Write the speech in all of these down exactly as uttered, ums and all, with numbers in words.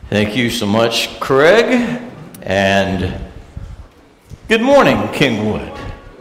Thank you so much, Craig, and good morning, Kingwood.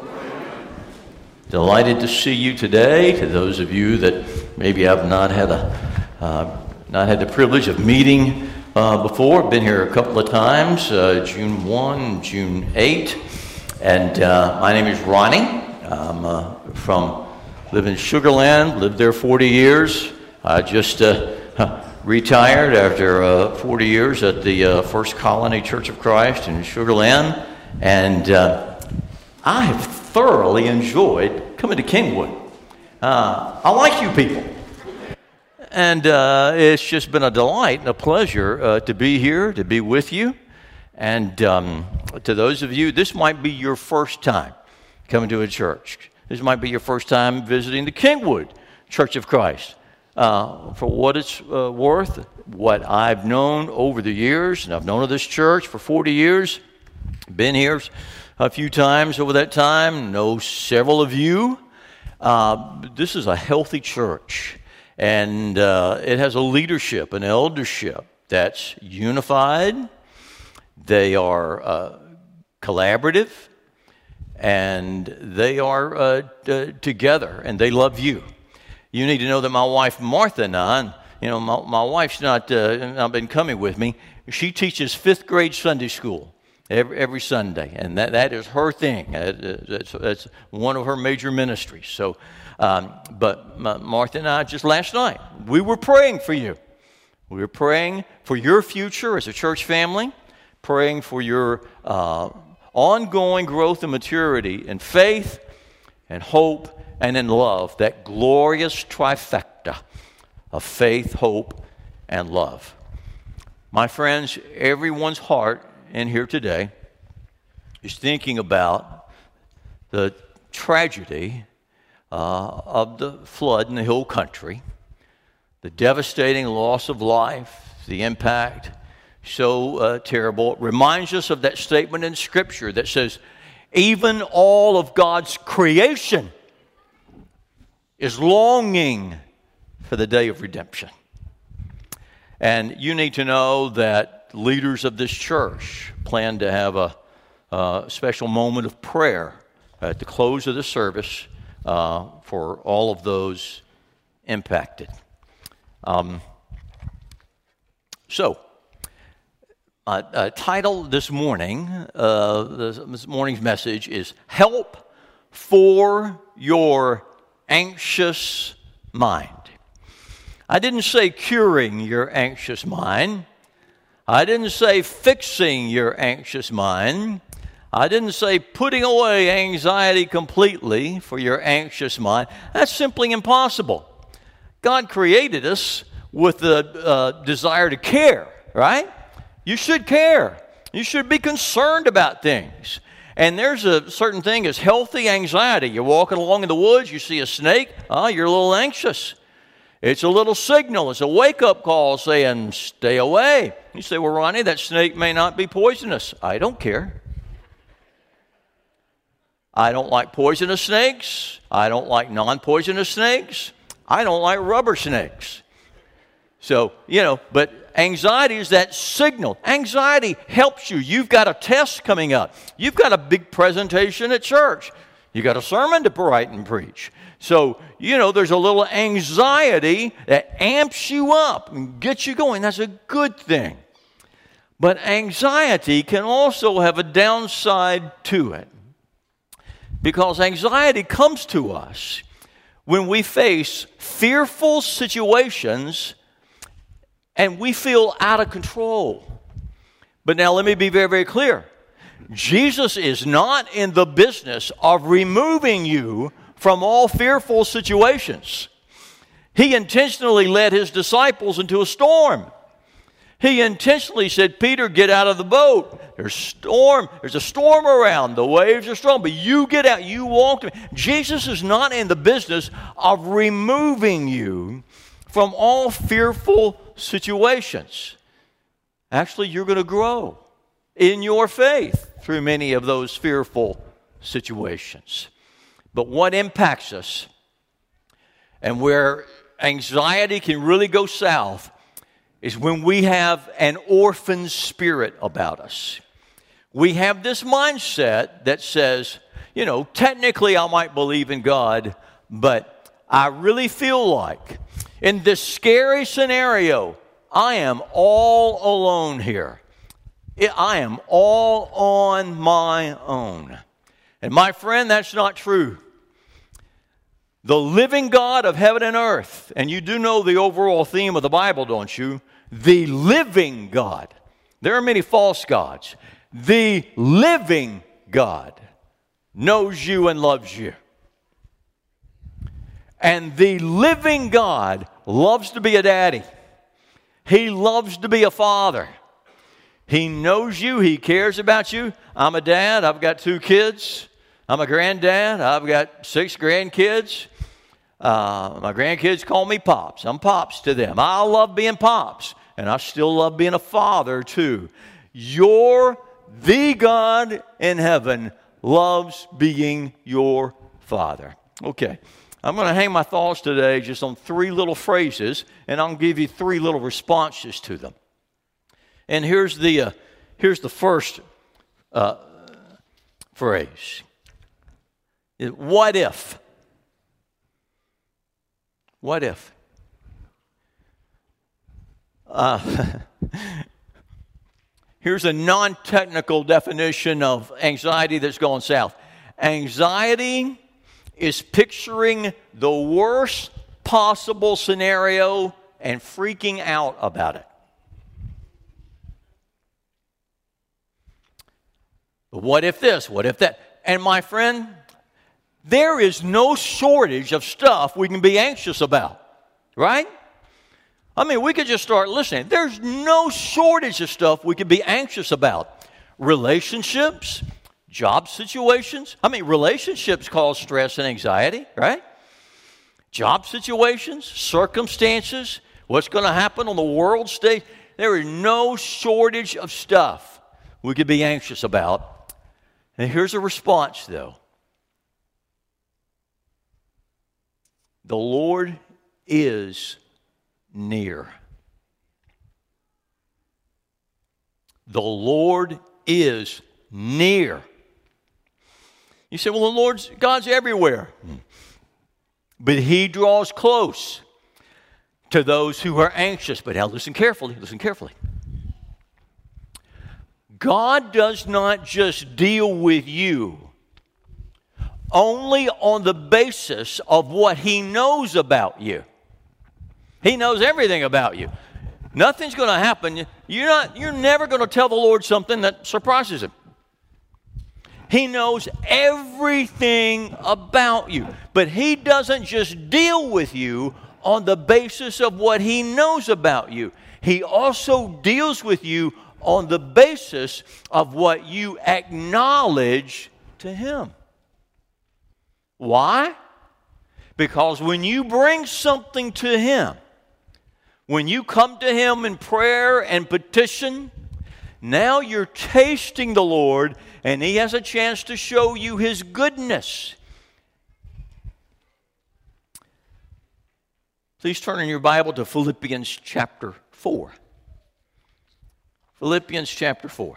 Delighted to see you today. To those of you that maybe I've not had a uh, not had the privilege of meeting uh, before, been here a couple of times, uh, June first, June eighth, and uh, my name is Ronnie. I'm uh, from live in Sugar Land, lived there forty years. I just uh, retired after uh, forty years at the uh, First Colony Church of Christ in Sugar Land, and uh, I have thoroughly enjoyed coming to Kingwood. Uh, I like you people, and uh, it's just been a delight and a pleasure uh, to be here, to be with you. And um, to those of you, this might be your first time coming to a church. This might be your first time visiting the Kingwood Church of Christ. Uh, for what it's uh, worth, what I've known over the years, and I've known of this church for forty years, been here a few times over that time, know several of you. Uh, this is a healthy church, and uh, it has a leadership, an eldership that's unified. They are uh, collaborative, and they are uh, t- together, and they love you. You need to know that my wife Martha and I, and, you know, my, my wife's not uh, not been coming with me. She teaches fifth grade Sunday school every, every Sunday, and that, that is her thing. That's, that's one of her major ministries. So, um, but my, Martha and I, just last night, we were praying for you. We were praying for your future as a church family, praying for your uh, ongoing growth and maturity in faith and hope and in love, that glorious trifecta of faith, hope, and love. My friends, everyone's heart in here today is thinking about the tragedy uh, of the flood in the Hill Country, the devastating loss of life, the impact so uh, terrible. It reminds us of that statement in Scripture that says, even all of God's creation is longing for the day of redemption. And you need to know that leaders of this church plan to have a, a special moment of prayer at the close of the service uh, for all of those impacted. Um, so, uh, uh, title this morning, uh, this, this morning's message is Help for Your Anxious Mind. I didn't say curing your anxious mind. I didn't say fixing your anxious mind. I didn't say putting away anxiety completely for your anxious mind. That's simply impossible. God created us with the uh, desire to care, right? You should care. You should be concerned about things. And there's a certain thing as healthy anxiety. You're walking along in the woods, you see a snake, oh, you're a little anxious. It's a little signal. It's a wake-up call saying, stay away. You say, well, Ronnie, that snake may not be poisonous. I don't care. I don't like poisonous snakes. I don't like non-poisonous snakes. I don't like rubber snakes. So, you know, but anxiety is that signal. Anxiety helps you. You've got a test coming up. You've got a big presentation at church. You've got a sermon to write and preach. So, you know, there's a little anxiety that amps you up and gets you going. That's a good thing. But anxiety can also have a downside to it. Because anxiety comes to us when we face fearful situations and we feel out of control. But now let me be very, very clear. Jesus is not in the business of removing you from all fearful situations. He intentionally led his disciples into a storm. He intentionally said, Peter, get out of the boat. There's storm. There's a storm around. The waves are strong, but you get out. You walk to me. Jesus is not in the business of removing you from all fearful situations. Actually, you're going to grow in your faith through many of those fearful situations. But what impacts us and where anxiety can really go south is when we have an orphan spirit about us. We have this mindset that says, you know, technically I might believe in God, but I really feel like in this scary scenario, I am all alone here. I am all on my own. And my friend, that's not true. The living God of heaven and earth, and you do know the overall theme of the Bible, don't you? The living God. There are many false gods. The living God knows you and loves you. And the living God loves to be a daddy. He loves to be a father. He knows you. He cares about you. I'm a dad. I've got two kids. I'm a granddad. I've got six grandkids. Uh, my grandkids call me Pops. I'm Pops to them. I love being Pops. And I still love being a father too. Your, the God in heaven loves being your father. Okay. I'm going to hang my thoughts today just on three little phrases, and I'll give you three little responses to them. And here's the uh, here's the first uh, phrase. What if? What if? Uh, here's a non-technical definition of anxiety that's going south. Anxiety is picturing the worst possible scenario and freaking out about it. But what if this? What if that? And my friend, there is no shortage of stuff we can be anxious about, right? I mean, we could just start listening. There's no shortage of stuff we could be anxious about. Relationships, job situations. I mean, relationships cause stress and anxiety, right? Job situations, circumstances, what's going to happen on the world stage. There is no shortage of stuff we could be anxious about. And here's a response, though. The Lord is near. The Lord is near. You say, well, the Lord's, God's everywhere. But He draws close to those who are anxious. But now listen carefully, listen carefully. God does not just deal with you only on the basis of what He knows about you. He knows everything about you. Nothing's going to happen. You're not, you're never going to tell the Lord something that surprises Him. He knows everything about you. But He doesn't just deal with you on the basis of what He knows about you. He also deals with you on the basis of what you acknowledge to Him. Why? Because when you bring something to Him, when you come to Him in prayer and petition, now you're tasting the Lord, and He has a chance to show you His goodness. Please turn in your Bible to Philippians chapter four. Philippians chapter four.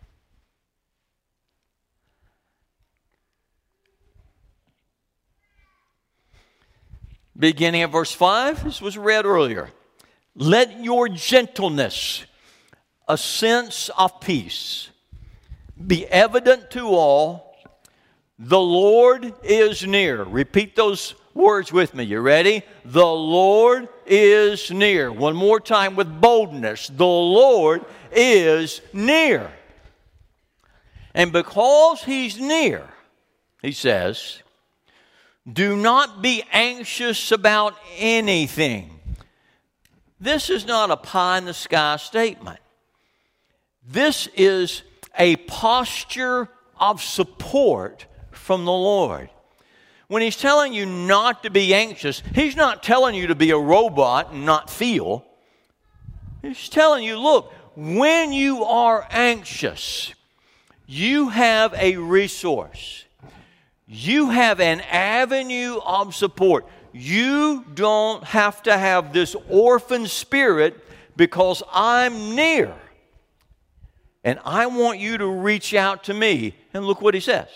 Beginning at verse five, this was read earlier. Let your gentleness, a sense of peace, be evident to all. The Lord is near. Repeat those words with me. You ready? The Lord is near. One more time with boldness. The Lord is near. And because He's near, He says, do not be anxious about anything. This is not a pie-in-the-sky statement. This is a posture of support from the Lord. When He's telling you not to be anxious, He's not telling you to be a robot and not feel. He's telling you, look, when you are anxious, you have a resource. You have an avenue of support. You don't have to have this orphan spirit because I'm near. And I want you to reach out to me. And look what he says.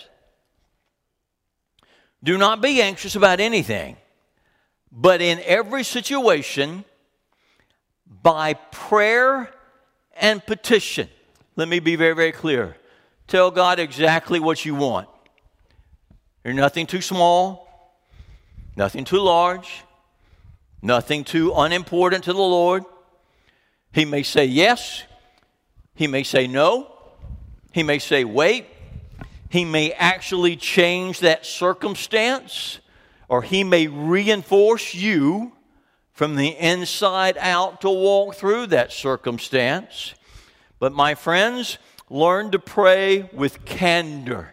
Do not be anxious about anything, but in every situation, by prayer and petition. Let me be very, very clear. Tell God exactly what you want. There's nothing too small, nothing too large, nothing too unimportant to the Lord. He may say yes. He may say no. He may say wait. He may actually change that circumstance, or he may reinforce you from the inside out to walk through that circumstance. But my friends, learn to pray with candor.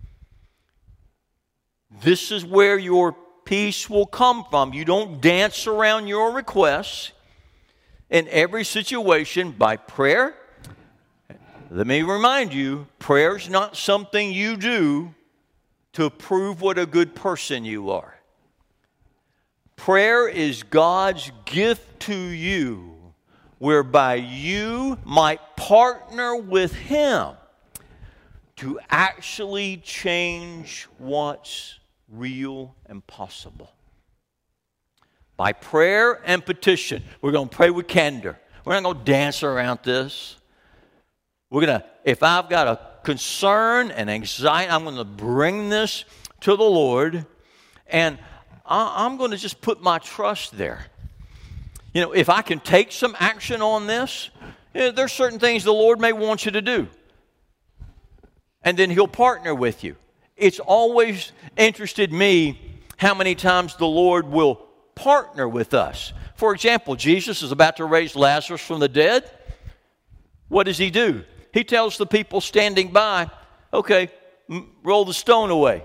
This is where your peace will come from. You don't dance around your requests. In every situation, by prayer. Let me remind you, prayer is not something you do to prove what a good person you are. Prayer is God's gift to you, whereby you might partner with Him to actually change what's real and possible. By prayer and petition. We're going to pray with candor. We're not going to dance around this. We're going to, if I've got a concern and anxiety, I'm going to bring this to the Lord, and I'm going to just put my trust there. You know, if I can take some action on this, you know, there's certain things the Lord may want you to do. And then He'll partner with you. It's always interested me how many times the Lord will partner with us. For example, Jesus is about to raise Lazarus from the dead. What does He do? He tells the people standing by, okay, m- roll the stone away.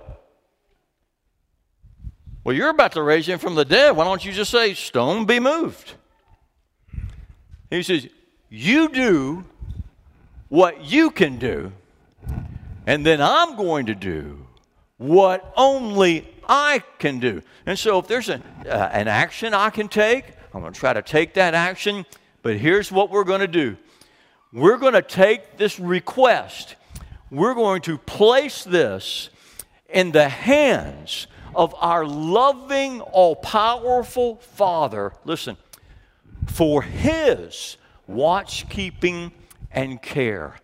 Well, you're about to raise him from the dead. Why don't you just say, stone be moved? He says, you do what you can do, and then I'm going to do what only I can do. And so if there's an, uh, an action I can take, I'm going to try to take that action. But here's what we're going to do. We're going to take this request. We're going to place this in the hands of our loving, all-powerful Father. Listen, for His watchkeeping and care.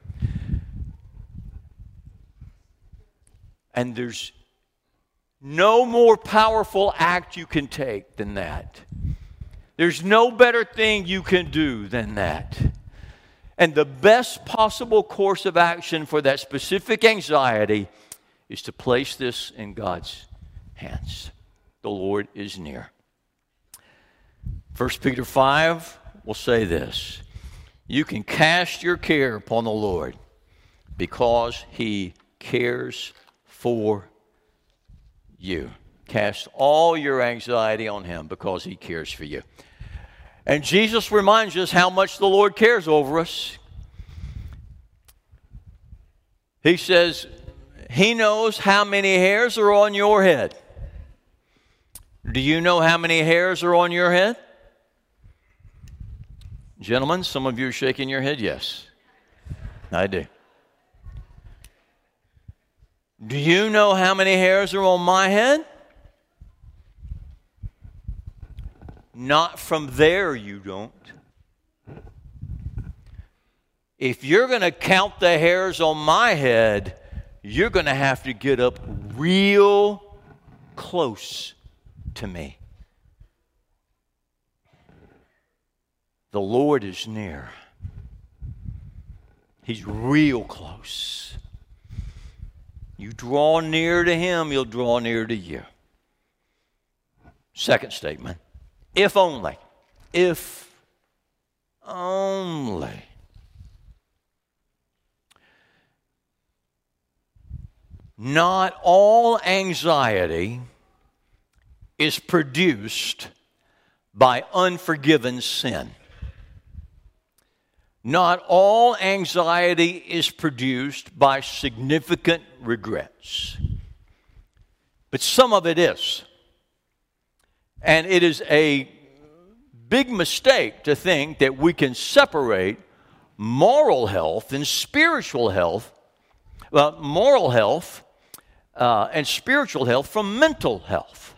And there's no more powerful act you can take than that. There's no better thing you can do than that. And the best possible course of action for that specific anxiety is to place this in God's hands. The Lord is near. First Peter five will say this. You can cast your care upon the Lord because He cares for you. Cast all your anxiety on Him because He cares for you. And Jesus reminds us how much the Lord cares over us. He says, He knows how many hairs are on your head. Do you know how many hairs are on your head? Gentlemen, some of you are shaking your head, yes. I do. Do you know how many hairs are on my head? Not from there, you don't. If you're going to count the hairs on my head, you're going to have to get up real close to me. The Lord is near. He's real close. You draw near to Him, He'll draw near to you. Second statement. If only. If only. Not all anxiety is produced by unforgiven sin. Not all anxiety is produced by significant regrets. But some of it is. And it is a big mistake to think that we can separate moral health and spiritual health, well, moral health uh, and spiritual health from mental health.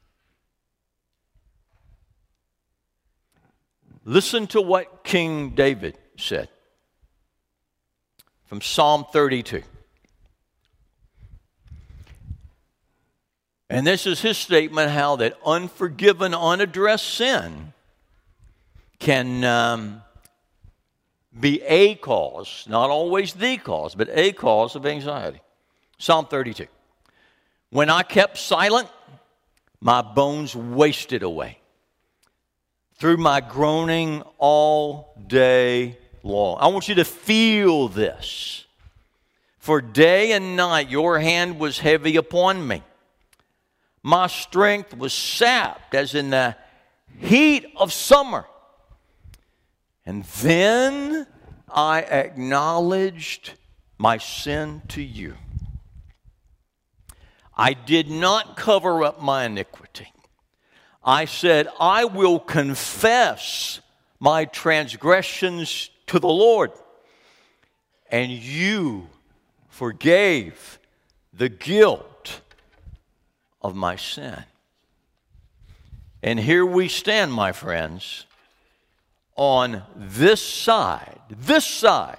Listen to what King David said from Psalm thirty-two. And this is his statement how that unforgiven, unaddressed sin can um, be a cause, not always the cause, but a cause of anxiety. Psalm thirty-two. When I kept silent, my bones wasted away through my groaning all day long. I want you to feel this. For day and night your hand was heavy upon me. My strength was sapped as in the heat of summer. And then I acknowledged my sin to you. I did not cover up my iniquity. I said, I will confess my transgressions to the Lord. And you forgave the guilt of my sin. And here we stand, my friends, on this side, this side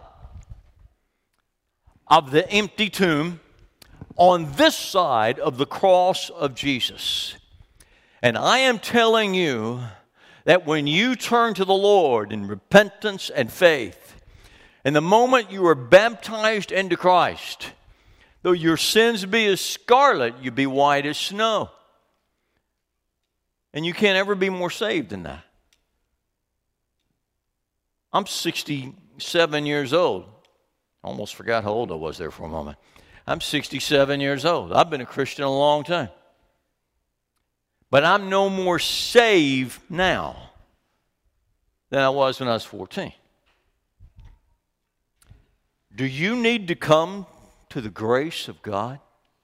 of the empty tomb, on this side of the cross of Jesus. And I am telling you that when you turn to the Lord in repentance and faith, and the moment you are baptized into Christ, though your sins be as scarlet, you be white as snow. And you can't ever be more saved than that. I'm sixty-seven years old. I almost forgot how old I was there for a moment. I'm sixty-seven years old. I've been a Christian a long time. But I'm no more saved now than I was when I was fourteen. Do you need to come to the grace of God?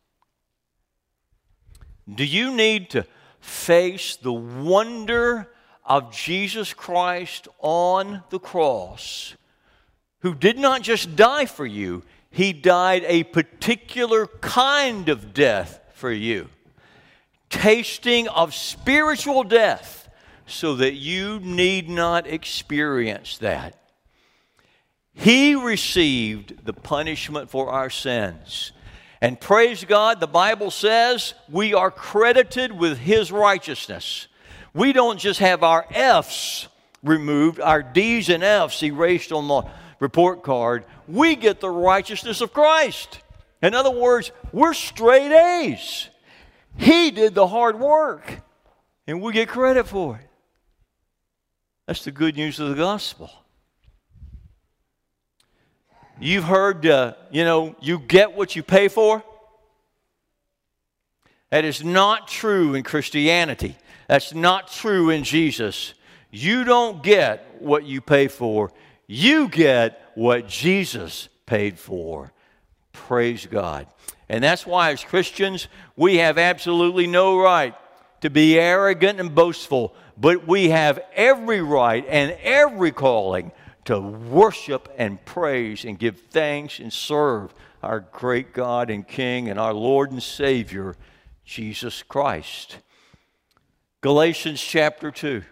Do you need to face the wonder of Jesus Christ on the cross, who did not just die for you, He died a particular kind of death for you, tasting of spiritual death so that you need not experience that. He received the punishment for our sins. And praise God, the Bible says we are credited with His righteousness. We don't just have our F's removed, our D's and F's erased on the report card. We get the righteousness of Christ. In other words, we're straight A's. He did the hard work, and we get credit for it. That's the good news of the gospel. You've heard, uh, you know, you get what you pay for. That is not true in Christianity. That's not true in Jesus. You don't get what you pay for. You get what Jesus paid for. Praise God. And that's why as Christians, we have absolutely no right to be arrogant and boastful, but we have every right and every calling to worship and praise and give thanks and serve our great God and King and our Lord and Savior, Jesus Christ. Galatians chapter two.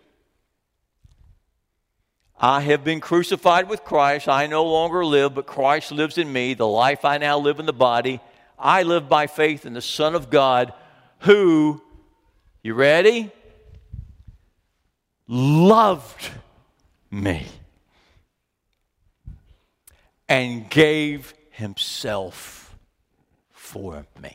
I have been crucified with Christ. I no longer live, but Christ lives in me. The life I now live in the body, I live by faith in the Son of God, who, you ready? Loved me and gave Himself for me.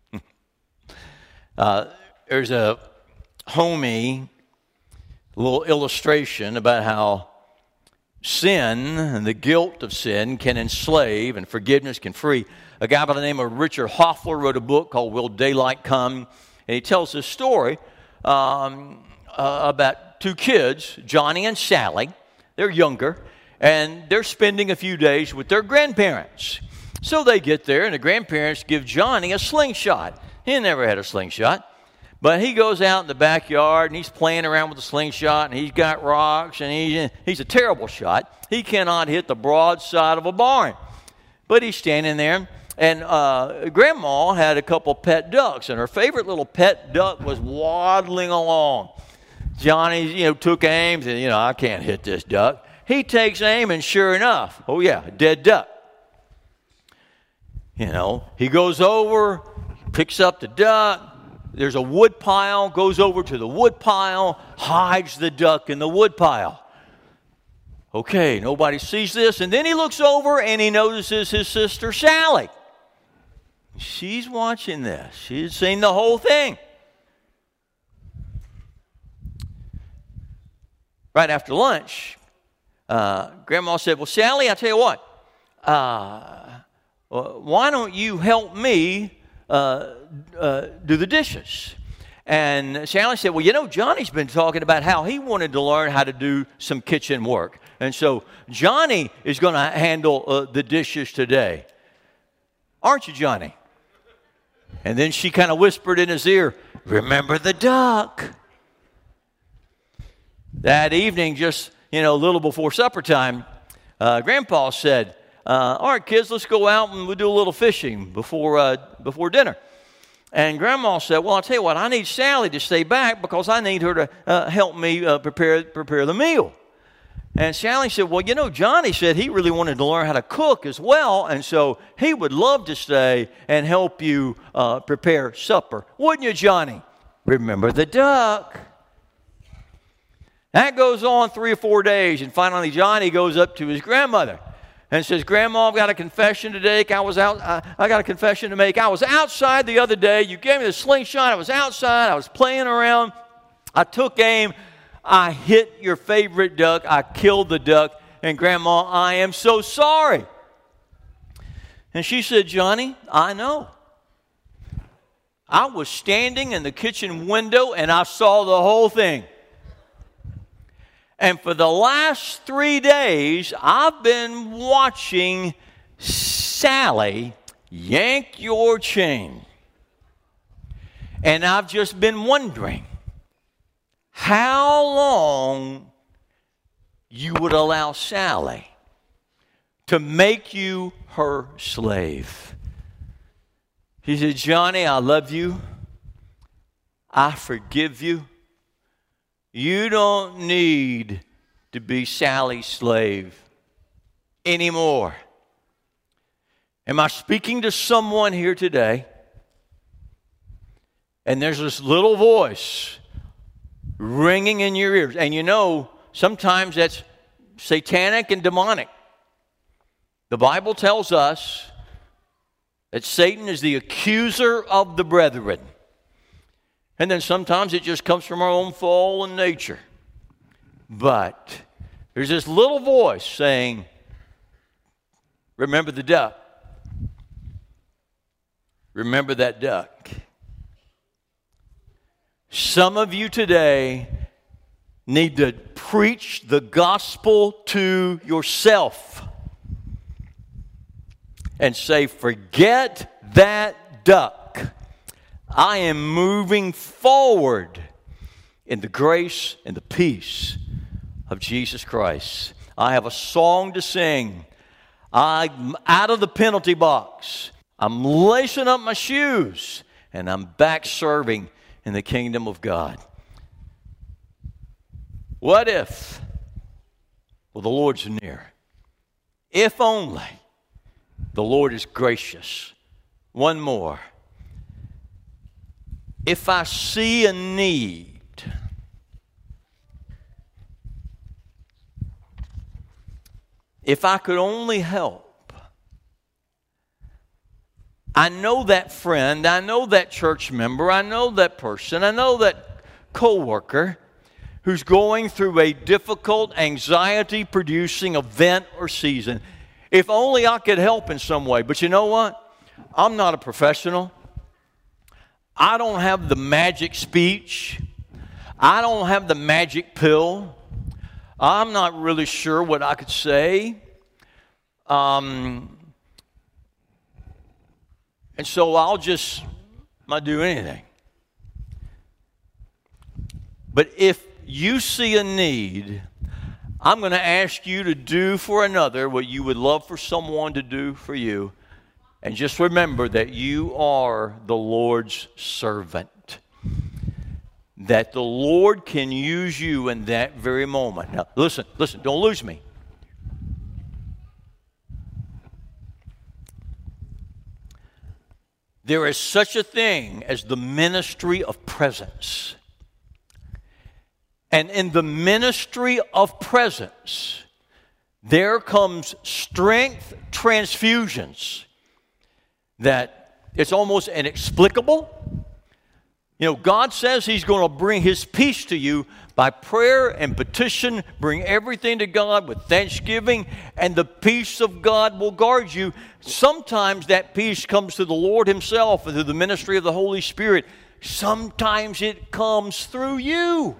uh, there's a homey little illustration about how sin and the guilt of sin can enslave and forgiveness can free. A guy by the name of Richard Hoffler wrote a book called Will Daylight Come? And he tells this story um, uh, about two kids, Johnny and Sally. They're younger, and they're spending a few days with their grandparents. So they get there, and the grandparents give Johnny a slingshot. He never had a slingshot. But he goes out in the backyard, and he's playing around with the slingshot, and he's got rocks, and he, he's a terrible shot. He cannot hit the broad side of a barn. But he's standing there, and uh, Grandma had a couple pet ducks, and her favorite little pet duck was waddling along. Johnny, you know, took aim, and, you know, I can't hit this duck. He takes aim, and sure enough, oh yeah, a dead duck. You know, he goes over, picks up the duck. There's a wood pile, goes over to the wood pile, hides the duck in the wood pile. Okay, nobody sees this. And then he looks over and he notices his sister Sally. She's watching this. She's seen the whole thing. Right after lunch, uh, Grandma said, well, Sally, I'll tell you what. Uh, why don't you help me Uh, uh, do the dishes? And Sally said, well, you know, Johnny's been talking about how he wanted to learn how to do some kitchen work. And so Johnny is going to handle uh, the dishes today. Aren't you, Johnny? And then she kind of whispered in his ear, remember the duck. That evening, just, you know, a little before supper time, uh, Grandpa said, Uh, all right, kids, let's go out and we'll do a little fishing before uh, before dinner. And Grandma said, well, I'll tell you what, I need Sally to stay back because I need her to uh, help me uh, prepare prepare the meal. And Sally said, well, you know, Johnny said he really wanted to learn how to cook as well, and so he would love to stay and help you uh, prepare supper. Wouldn't you, Johnny? Remember the duck. That goes on three or four days, and finally Johnny goes up to his grandmother and says, Grandma, I've got a confession to make. I was out. I, I got a confession to make. I was outside the other day. You gave me the slingshot. I was outside. I was playing around. I took aim. I hit your favorite duck. I killed the duck. And Grandma, I am so sorry. And she said, Johnny, I know. I was standing in the kitchen window and I saw the whole thing. And for the last three days, I've been watching Sally yank your chain. And I've just been wondering how long you would allow Sally to make you her slave. He said, Johnny, I love you. I forgive you. You don't need to be Sally's slave anymore. Am I speaking to someone here today? And there's this little voice ringing in your ears. And you know, sometimes that's satanic and demonic. The Bible tells us that Satan is the accuser of the brethren. And then sometimes it just comes from our own fallen nature. But there's this little voice saying, remember the duck. Remember that duck. Some of you today need to preach the gospel to yourself and say, forget that duck. I am moving forward in the grace and the peace of Jesus Christ. I have a song to sing. I'm out of the penalty box. I'm lacing up my shoes, and I'm back serving in the kingdom of God. What if? Well, the Lord's near. If only the Lord is gracious. One more. If I see a need, if I could only help, I know that friend, I know that church member, I know that person, I know that coworker who's going through a difficult, anxiety-producing event or season. If only I could help in some way. But you know what? I'm not a professional. I don't have the magic speech. I don't have the magic pill. I'm not really sure what I could say. Um, and so I'll just not do anything. But if you see a need, I'm going to ask you to do for another what you would love for someone to do for you. And just remember that you are the Lord's servant. That the Lord can use you in that very moment. Now, listen, listen, don't lose me. There is such a thing as the ministry of presence. And in the ministry of presence, there comes strength transfusions that it's almost inexplicable. You know, God says He's going to bring His peace to you by prayer and petition. Bring everything to God with thanksgiving, and the peace of God will guard you. Sometimes that peace comes through the Lord Himself and through the ministry of the Holy Spirit. Sometimes it comes through you.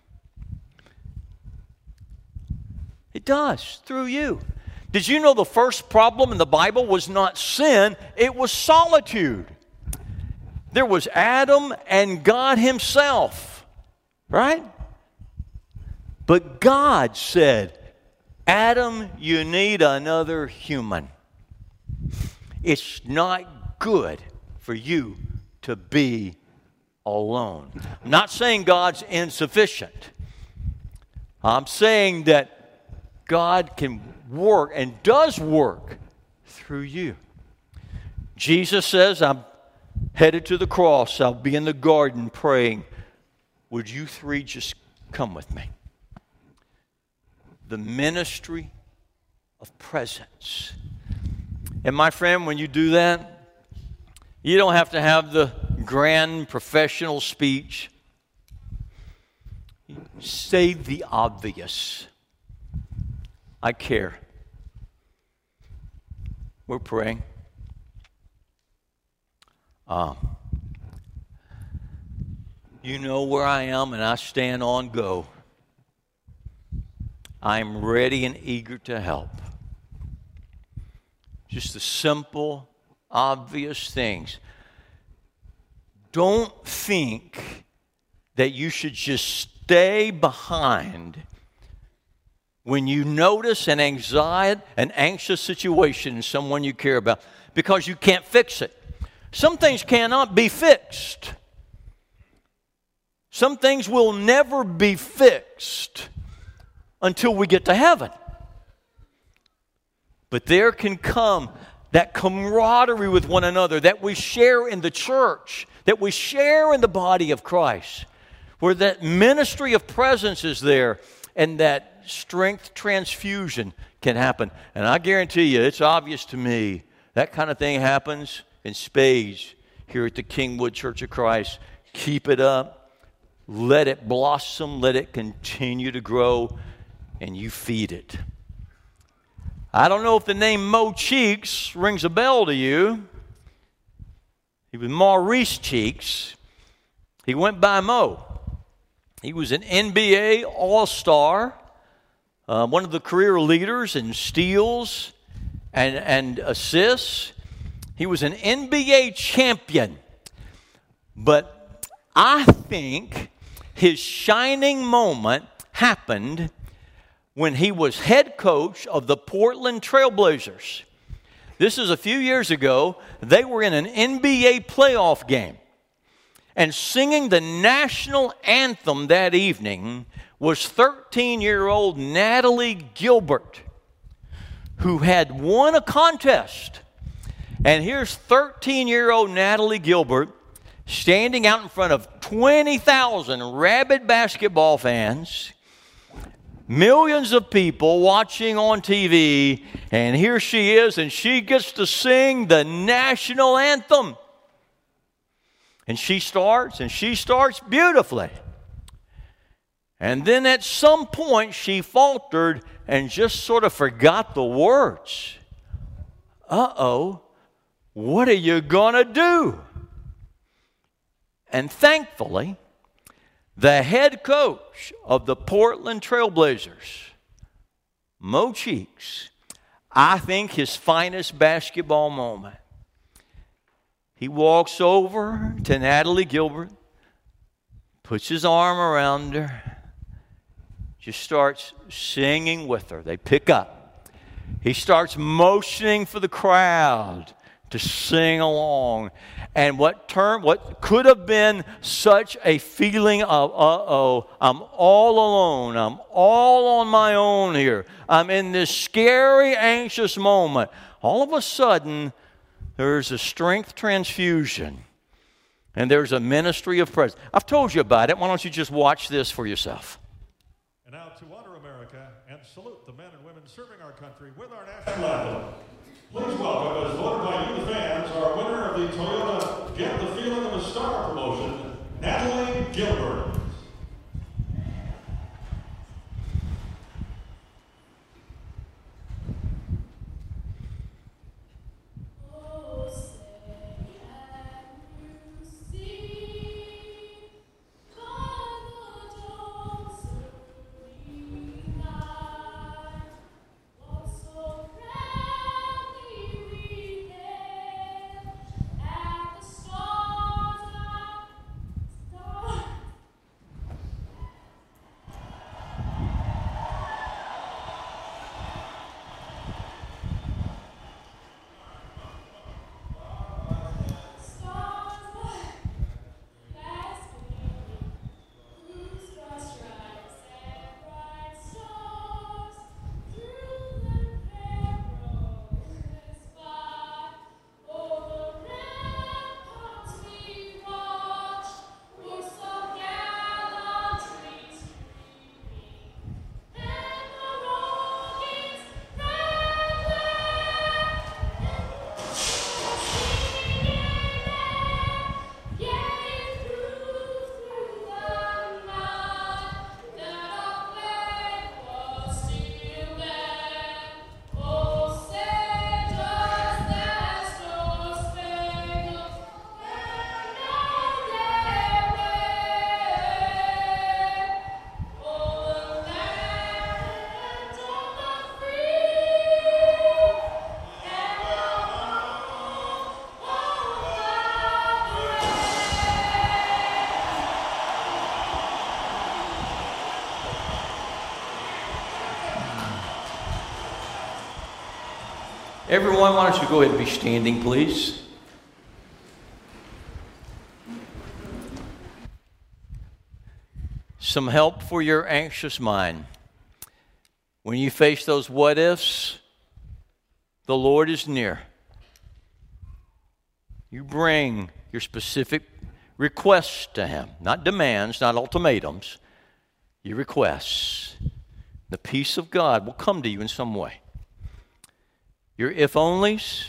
It does, through you. Did you know the first problem in the Bible was not sin, it was solitude? There was Adam and God Himself, right? But God said, Adam, you need another human. It's not good for you to be alone. I'm not saying God's insufficient. I'm saying that God can work and does work through you. Jesus says, I'm headed to the cross. I'll be in the garden praying. Would you three just come with me? The ministry of presence. And my friend, when you do that, you don't have to have the grand professional speech. Say the obvious. I care. We're praying. Um, you know where I am, and I stand on go. I'm ready and eager to help. Just the simple, obvious things. Don't think that you should just stay behind when you notice an anxiety, an anxious situation in someone you care about, because you can't fix it. Some things cannot be fixed. Some things will never be fixed until we get to heaven. But there can come that camaraderie with one another that we share in the church, that we share in the body of Christ, where that ministry of presence is there and that strength transfusion can happen. And I guarantee you, it's obvious to me, that kind of thing happens in spades here at the Kingwood Church of Christ. Keep it up. Let it blossom. Let it continue to grow. And you feed it. I don't know if the name Mo Cheeks rings a bell to you. He was Maurice Cheeks. He went by Mo. He was an N B A All-Star. Uh, one of the career leaders in steals and, and assists. He was an N B A champion. But I think his shining moment happened when he was head coach of the Portland Trail Blazers. This is a few years ago. They were in an N B A playoff game. And singing the national anthem that evening was thirteen-year-old Natalie Gilbert, who had won a contest. And here's thirteen-year-old Natalie Gilbert standing out in front of twenty thousand rabid basketball fans, millions of people watching on T V, and here she is, and she gets to sing the national anthem. And she starts, and she starts beautifully. And then at some point, she faltered and just sort of forgot the words. Uh-oh, what are you going to do? And thankfully, the head coach of the Portland Trail Blazers, Mo Cheeks, I think his finest basketball moment, he walks over to Natalie Gilbert, puts his arm around her, just starts singing with her. They pick up. He starts motioning for the crowd to sing along. And what term, what could have been such a feeling of, uh-oh, I'm all alone. I'm all on my own here. I'm in this scary, anxious moment. All of a sudden, there's a strength transfusion. And there's a ministry of presence. I've told you about it. Why don't you just watch this for yourself? And now to honor America and salute the men and women serving our country with our national anthem. Please welcome, as voted by you, the fans, our winner of the Toyota Get the Feeling of a Star promotion, Natalie Gilbert. Everyone, why don't you go ahead and be standing, please? Some help for your anxious mind. When you face those what ifs, the Lord is near. You bring your specific requests to Him, not demands, not ultimatums, your requests. The peace of God will come to you in some way. Your if-onlys,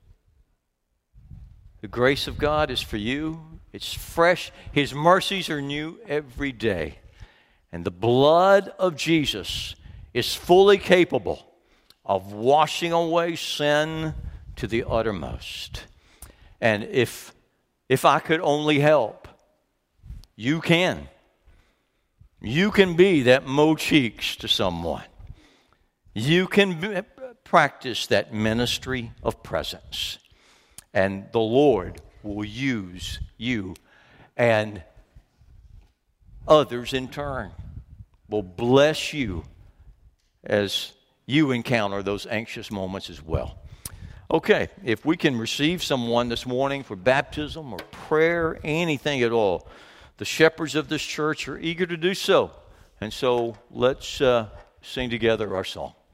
the grace of God is for you. It's fresh. His mercies are new every day. And the blood of Jesus is fully capable of washing away sin to the uttermost. And if, if I could only help, you can. You can be that Mo Cheeks to someone. You can be, practice that ministry of presence. And the Lord will use you, and others in turn will bless you as you encounter those anxious moments as well. Okay, if we can receive someone this morning for baptism or prayer, anything at all, the shepherds of this church are eager to do so. And so let's uh, sing together our song.